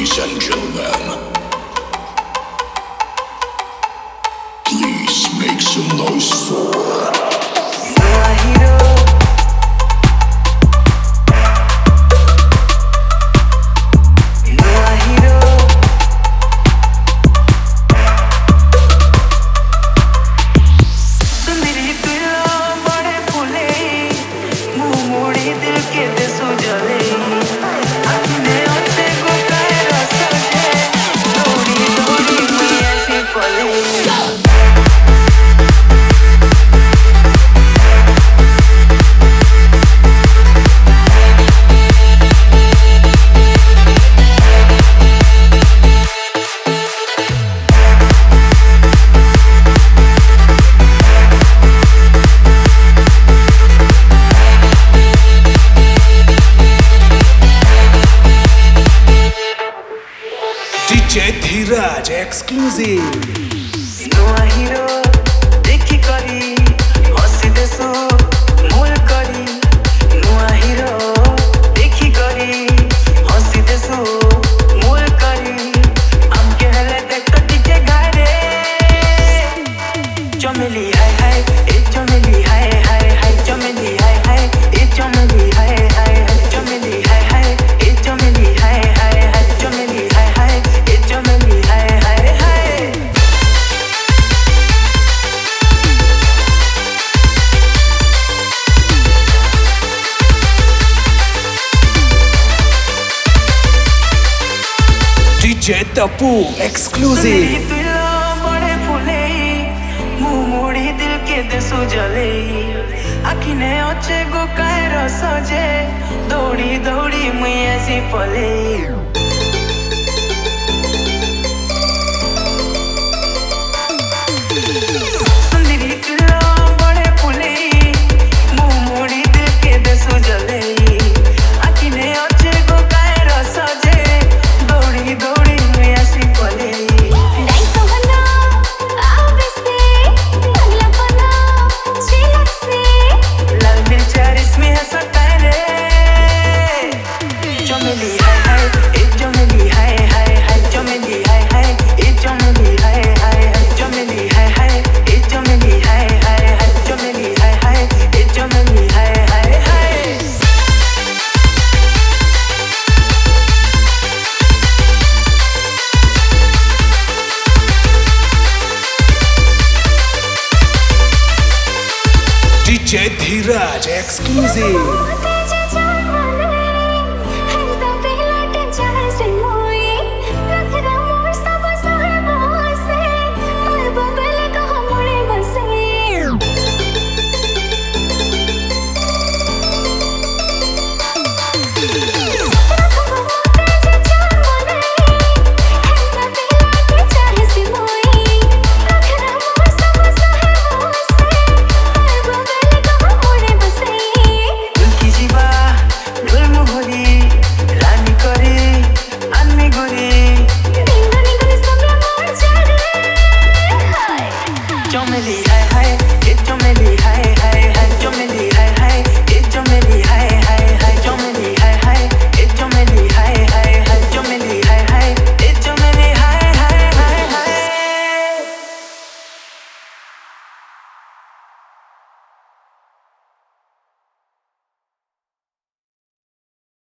Ladies and gentlemen, please make some noise for DJ Dhiraj exclusive. Nua hero dekhi kari hasi desu mul kari. Nua hero dekhi kari hasi desu mul kari. Amke hele dekho DJ gare. Chomeli hai hai, e chomeli hai hai hai, chomeli hai hai, e chomeli hai hai hai, chomeli hai hai, e chomeli hai hai hai, chomeli hai hai, e chomeli hai hai hai. DJ Tapu exclusive. आखिने अच्छे गो कायर सजे दौड़ी दौड़ी मुई ऐसी पले सुंदरी तुलो बड़े फुले मुंह मोड़ी दिल के दसो जले आखिने अच्छे गो कायर सजे दौड़ी दौड़ी मुई ऐसी पले DJ Dhiraj exclusive.